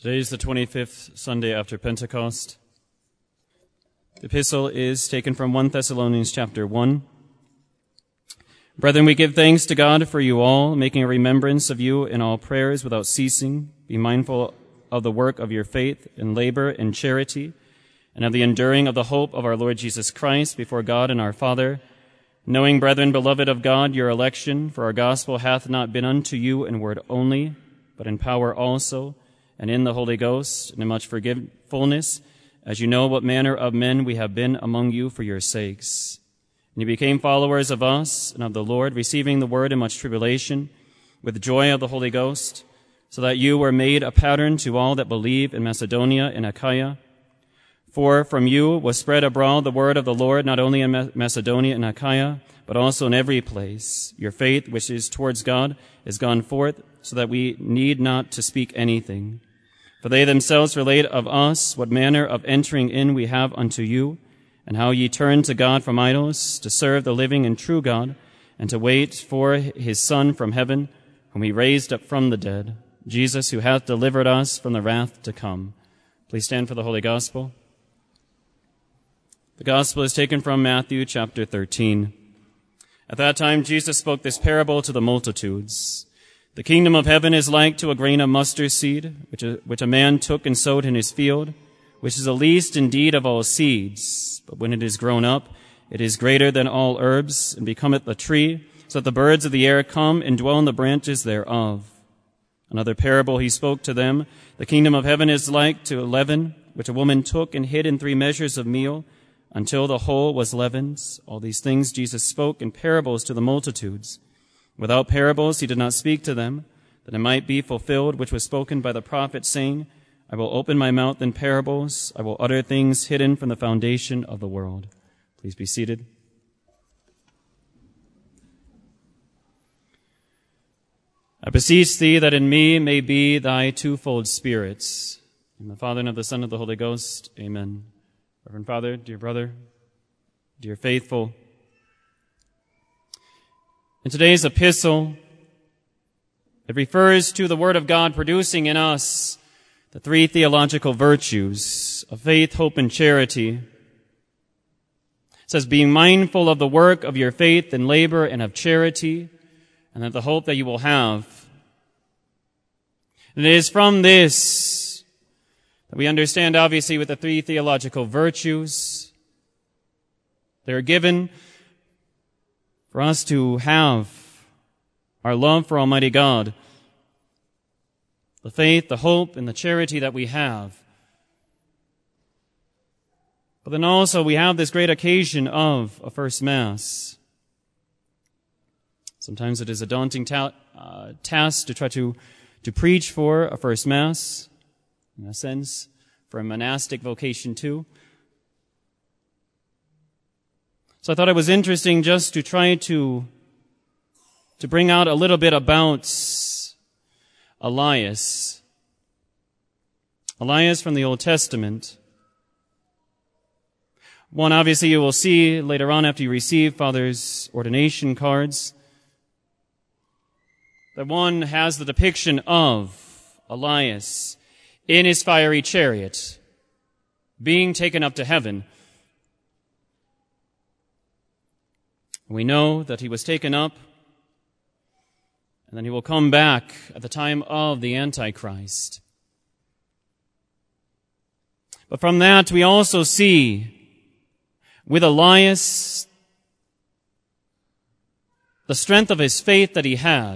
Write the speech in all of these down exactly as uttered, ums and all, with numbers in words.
Today is the twenty-fifth Sunday after Pentecost. The epistle is taken from First Thessalonians chapter one. Brethren, we give thanks to God for you all, making a remembrance of you in all prayers without ceasing. Be mindful of the work of your faith and labor and charity, and of the enduring of the hope of our Lord Jesus Christ before God and our Father. Knowing, brethren, beloved of God, your election, for our gospel hath not been unto you in word only, but in power also, and in the Holy Ghost, and in much forgetfulness, as you know what manner of men we have been among you for your sakes. And you became followers of us and of the Lord, receiving the word in much tribulation, with joy of the Holy Ghost, so that you were made a pattern to all that believe in Macedonia and Achaia. For from you was spread abroad the word of the Lord, not only in Macedonia and Achaia, but also in every place. Your faith, which is towards God, is gone forth, so that we need not to speak anything. For they themselves relate of us what manner of entering in we have unto you, and how ye turned to God from idols, to serve the living and true God, and to wait for his Son from heaven, whom he raised up from the dead, Jesus, who hath delivered us from the wrath to come. Please stand for the Holy Gospel. The Gospel is taken from Matthew chapter thirteen. At that time Jesus spoke this parable to the multitudes. The kingdom of heaven is like to a grain of mustard seed, which a, which a man took and sowed in his field, which is the least indeed of all seeds. But when it is grown up, it is greater than all herbs, and becometh a tree, so that the birds of the air come and dwell in the branches thereof. Another parable he spoke to them. The kingdom of heaven is like to leaven, which a woman took and hid in three measures of meal, until the whole was leavened. All these things Jesus spoke in parables to the multitudes. Without parables he did not speak to them, that it might be fulfilled which was spoken by the prophet, saying, I will open my mouth in parables, I will utter things hidden from the foundation of the world. Please be seated. I beseech thee that in me may be thy twofold spirits. In the Father, and of the Son, and of the Holy Ghost. Amen. Reverend Father, dear brother, dear faithful, in today's epistle, it refers to the Word of God producing in us the three theological virtues of faith, hope, and charity. It says, being mindful of the work of your faith and labor and of charity, and of the hope that you will have. And it is from this that we understand, obviously, with the three theological virtues, they are given for us to have our love for Almighty God, the faith, the hope, and the charity that we have. But then also we have this great occasion of a first Mass. Sometimes it is a daunting ta- uh, task to try to, to preach for a first Mass, in a sense, for a monastic vocation too. So I thought it was interesting just to try to, to bring out a little bit about Elias. Elias from the Old Testament. One, obviously, you will see later on after you receive Father's ordination cards, that one has the depiction of Elias in his fiery chariot, being taken up to heaven. We know that he was taken up, and then he will come back at the time of the Antichrist. But from that, we also see with Elias the strength of his faith that he had.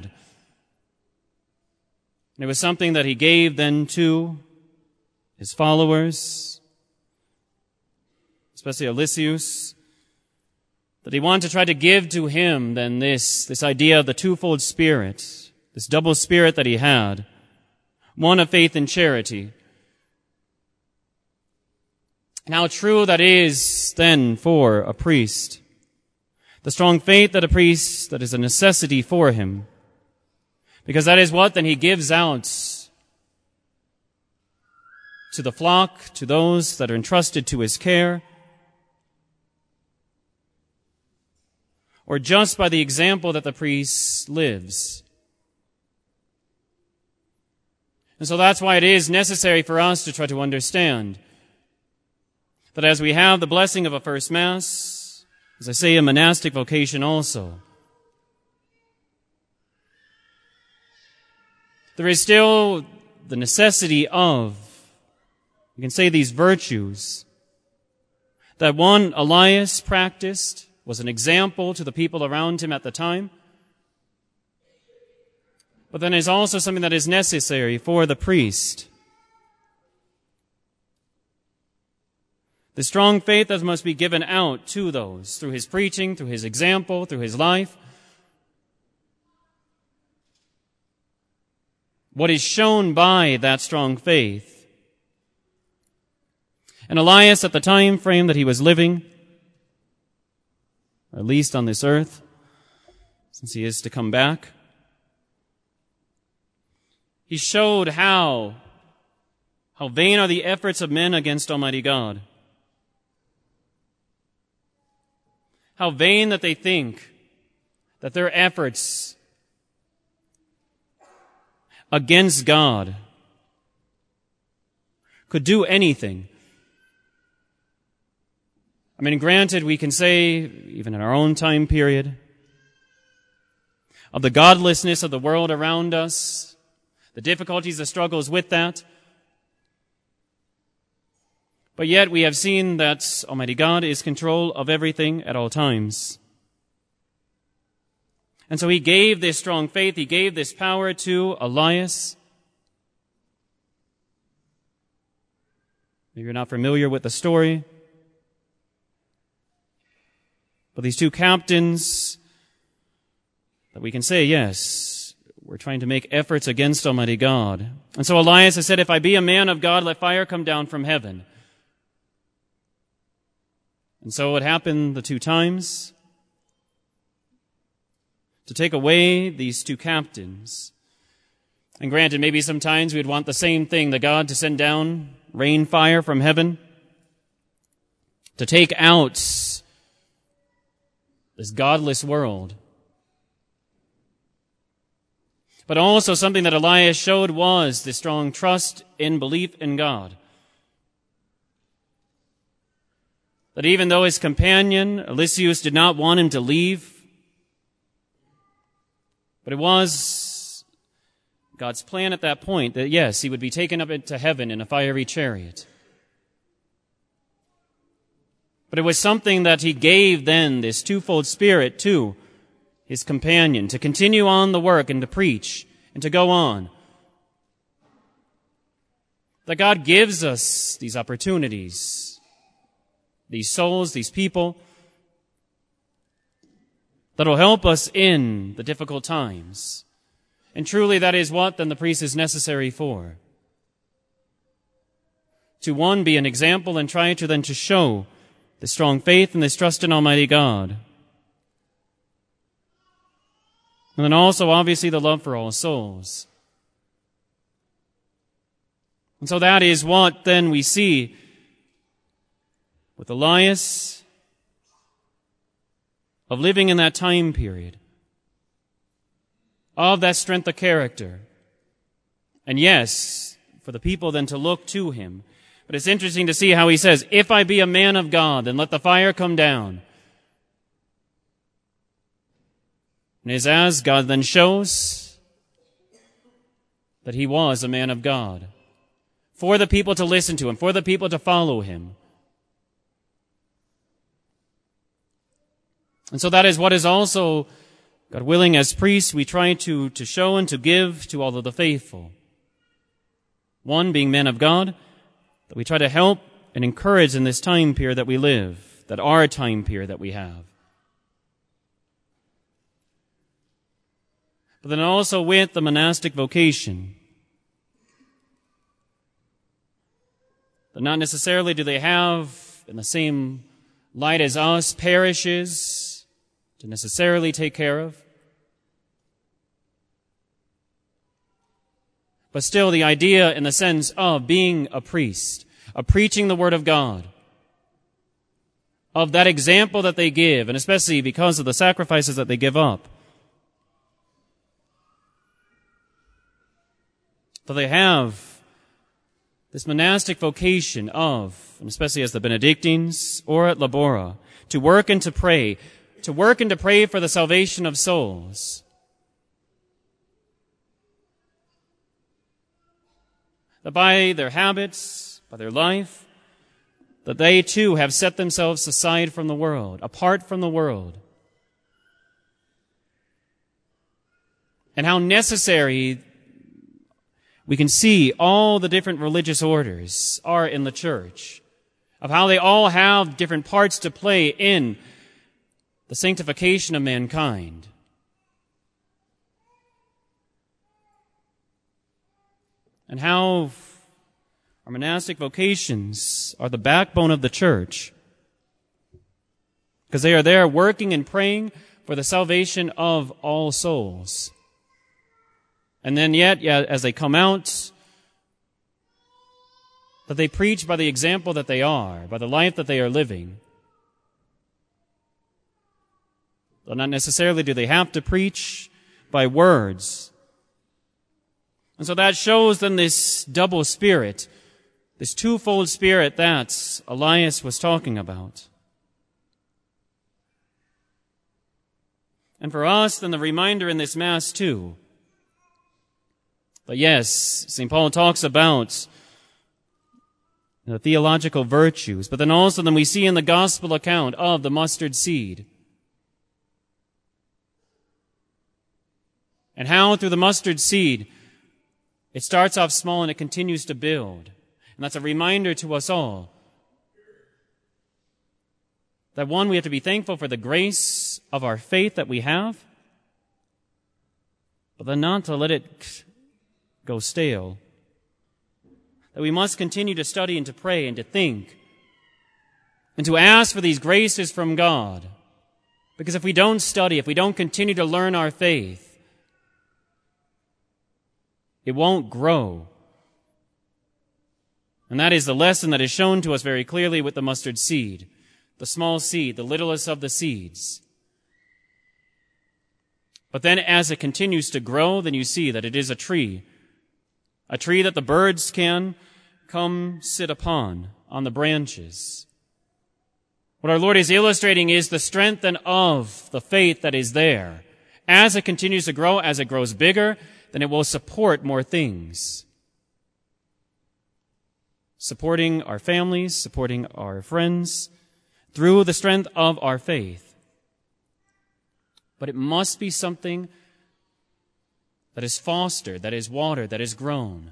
And it was something that he gave then to his followers, especially Eliseus, that he wanted to try to give to him then this, this idea of the twofold spirit, this double spirit that he had, one of faith and charity. And how true that is then for a priest. The strong faith that a priest, that is a necessity for him. Because that is what then he gives out to the flock, to those that are entrusted to his care, or just by the example that the priest lives. And so that's why it is necessary for us to try to understand that as we have the blessing of a first Mass, as I say, a monastic vocation also, there is still the necessity of, you can say, these virtues that one Elias practiced, was an example to the people around him at the time, but then is also something that is necessary for the priest. The strong faith that must be given out to those through his preaching, through his example, through his life. What is shown by that strong faith. And Elias, at the time frame that he was living, or at least on this earth, since he is to come back, he showed how, how vain are the efforts of men against Almighty God. How vain that they think that their efforts against God could do anything. I mean, granted, we can say, even in our own time period, of the godlessness of the world around us, the difficulties, the struggles with that. But yet we have seen that Almighty God is in control of everything at all times. And so he gave this strong faith, he gave this power to Elias. Maybe you're not familiar with the story, but these two captains that we can say, yes, we're trying to make efforts against Almighty God. And so Elias has said, if I be a man of God, let fire come down from heaven. And so it happened the two times to take away these two captains. And granted, maybe sometimes we'd want the same thing, the God to send down rain fire from heaven to take out this godless world. But also something that Elias showed was the strong trust in belief in God. That even though his companion, Eliseus, did not want him to leave, but it was God's plan at that point that, yes, he would be taken up into heaven in a fiery chariot. But it was something that he gave then, this twofold spirit, to his companion, to continue on the work and to preach and to go on. That God gives us these opportunities, these souls, these people, that will help us in the difficult times. And truly that is what then the priest is necessary for. To one, be an example and try to then to show the strong faith and this trust in Almighty God. And then also, obviously, the love for all souls. And so that is what then we see with Elias, of living in that time period, of that strength of character. And yes, for the people then to look to him. But it's interesting to see how he says, if I be a man of God, then let the fire come down. And it is as God then shows that he was a man of God. For the people to listen to him, for the people to follow him. And so that is what is also, God willing, as priests, we try to, to show and to give to all of the faithful. One, being men of God, that we try to help and encourage in this time period that we live, that our time period that we have. But then also with the monastic vocation, that not necessarily do they have in the same light as us parishes to necessarily take care of. But still the idea in the sense of being a priest, of preaching the Word of God, of that example that they give, and especially because of the sacrifices that they give up, That they have this monastic vocation of, and especially as the Benedictines or at Labora, to work and to pray, to work and to pray for the salvation of souls. That by their habits, by their life, that they too have set themselves aside from the world, apart from the world. And how necessary we can see all the different religious orders are in the church, of how they all have different parts to play in the sanctification of mankind. And how our monastic vocations are the backbone of the church, because they are there working and praying for the salvation of all souls. And then yet, yeah, as they come out, that they preach by the example that they are, by the life that they are living. Though not necessarily do they have to preach by words. And so that shows then this double spirit, this twofold spirit that Elias was talking about. And for us, then the reminder in this Mass too. But yes, Saint Paul talks about the theological virtues, but then also then we see in the gospel account of the mustard seed. And how through the mustard seed, it starts off small and it continues to build. And that's a reminder to us all that one, we have to be thankful for the grace of our faith that we have, but then not to let it go stale. That we must continue to study and to pray and to think and to ask for these graces from God. Because if we don't study, if we don't continue to learn our faith, it won't grow. And that is the lesson that is shown to us very clearly with the mustard seed, the small seed, the littlest of the seeds. But then as it continues to grow, then you see that it is a tree, a tree that the birds can come sit upon on the branches. What our Lord is illustrating is the strength and of the faith that is there. As it continues to grow, as it grows bigger, then it will support more things. Supporting our families, supporting our friends, through the strength of our faith. But it must be something that is fostered, that is watered, that is grown.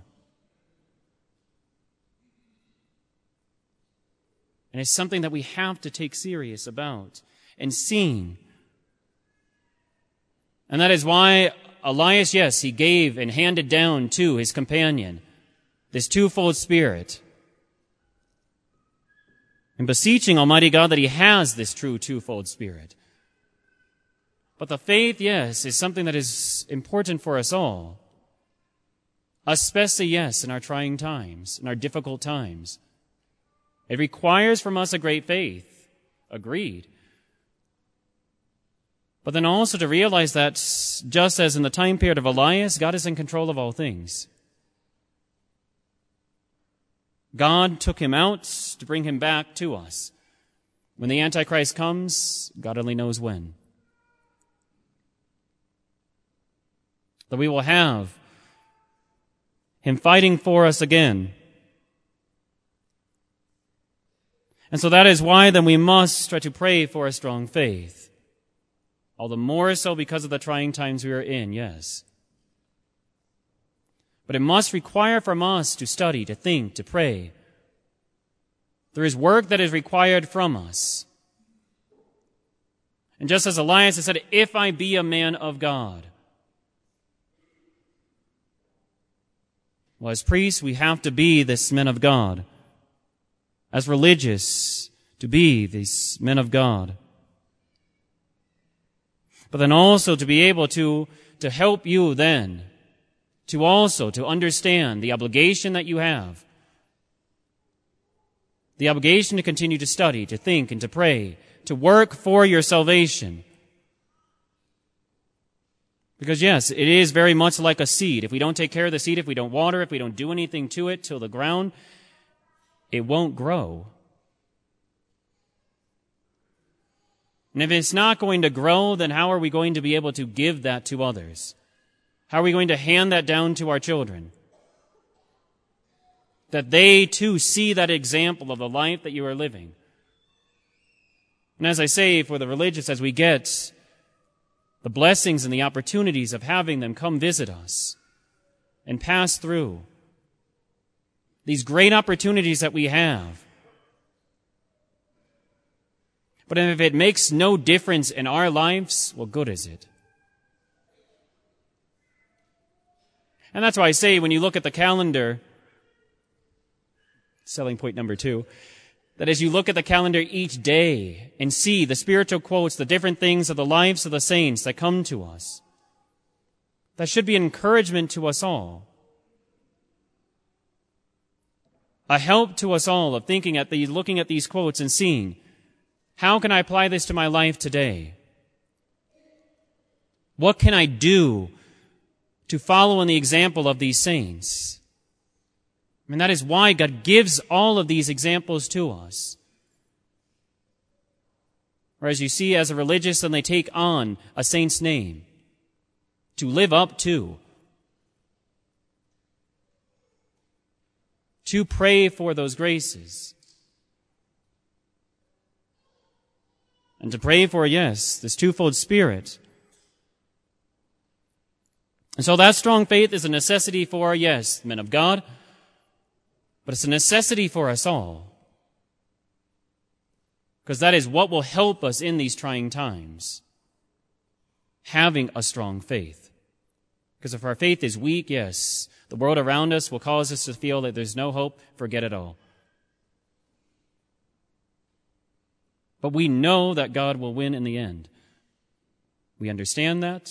And it's something that we have to take serious about and seeing. And that is why Elias, yes, he gave and handed down to his companion this twofold spirit. And beseeching Almighty God that he has this true twofold spirit. But the faith, yes, is something that is important for us all. Especially, yes, in our trying times, in our difficult times. It requires from us a great faith. Agreed. But then also to realize that just as in the time period of Elias, God is in control of all things. God took him out to bring him back to us. When the Antichrist comes, God only knows when. That we will have him fighting for us again. And so that is why then we must try to pray for a strong faith. All the more so because of the trying times we are in, yes. But it must require from us to study, to think, to pray. There is work that is required from us. And just as Elias has said, if I be a man of God. Well, as priests, we have to be this men of God. As religious, to be these men of God. But then also to be able to, to help you then, to also to understand the obligation that you have. The obligation to continue to study, to think, and to pray, to work for your salvation. Because yes, it is very much like a seed. If we don't take care of the seed, if we don't water, if we don't do anything to it, till the ground, it won't grow. And if it's not going to grow, then how are we going to be able to give that to others? How are we going to hand that down to our children? That they too see that example of the life that you are living. And as I say, for the religious, as we get the blessings and the opportunities of having them come visit us and pass through these great opportunities that we have. But if it makes no difference in our lives, what good is it? And that's why I say when you look at the calendar, selling point number two, that as you look at the calendar each day and see the spiritual quotes, the different things of the lives of the saints that come to us, that should be an encouragement to us all. A help to us all of thinking at the, looking at these quotes and seeing, how can I apply this to my life today? What can I do to follow in the example of these saints? And that is why God gives all of these examples to us. Or as you see as a religious, then they take on a saint's name to live up to, to pray for those graces, and to pray for, yes, this twofold spirit. And so that strong faith is a necessity for, yes, men of God, but it's a necessity for us all. Because that is what will help us in these trying times. Having a strong faith. Because if our faith is weak, yes, the world around us will cause us to feel that there's no hope, forget it all. But we know that God will win in the end. We understand that.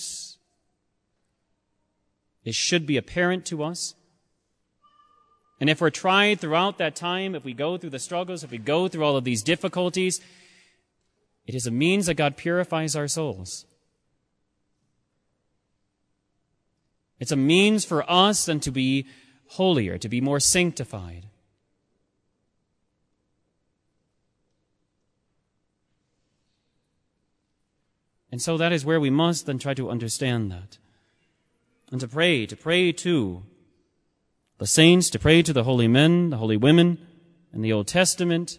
It should be apparent to us. And if we're tried throughout that time, if we go through the struggles, if we go through all of these difficulties, it is a means that God purifies our souls. It's a means for us then to be holier, to be more sanctified. And so that is where we must then try to understand that. And to pray, to pray to the saints, to pray to the holy men, the holy women in the Old Testament.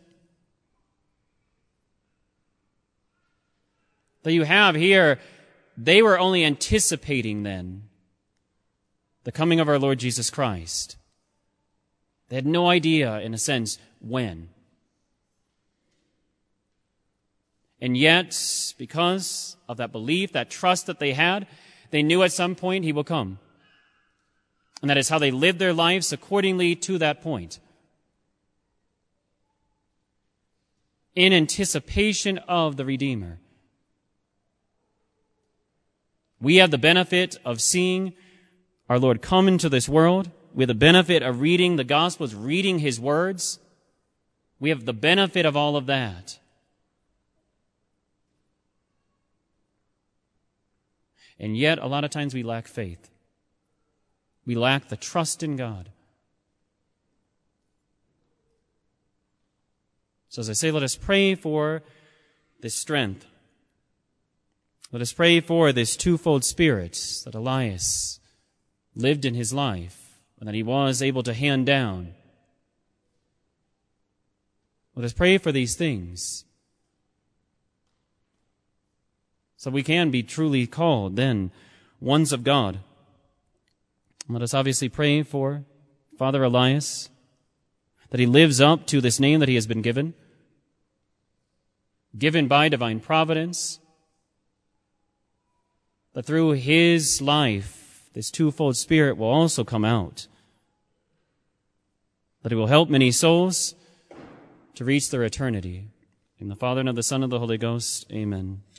That you have here, they were only anticipating then the coming of our Lord Jesus Christ. They had no idea, in a sense, when. And yet, because of that belief, that trust that they had, they knew at some point He will come. And that is how they lived their lives accordingly to that point. In anticipation of the Redeemer. We have the benefit of seeing our Lord come into this world. We have the benefit of reading the Gospels, reading His words. We have the benefit of all of that. And yet, a lot of times we lack faith. We lack the trust in God. So as I say, let us pray for this strength. Let us pray for this twofold spirit that Elias lived in his life and that he was able to hand down. Let us pray for these things so we can be truly called then ones of God. Let us obviously pray for Father Elias, that he lives up to this name that he has been given, given by divine providence, that through his life, this twofold spirit will also come out, that it will help many souls to reach their eternity. In the Father, and of the Son, and of the Holy Ghost, amen.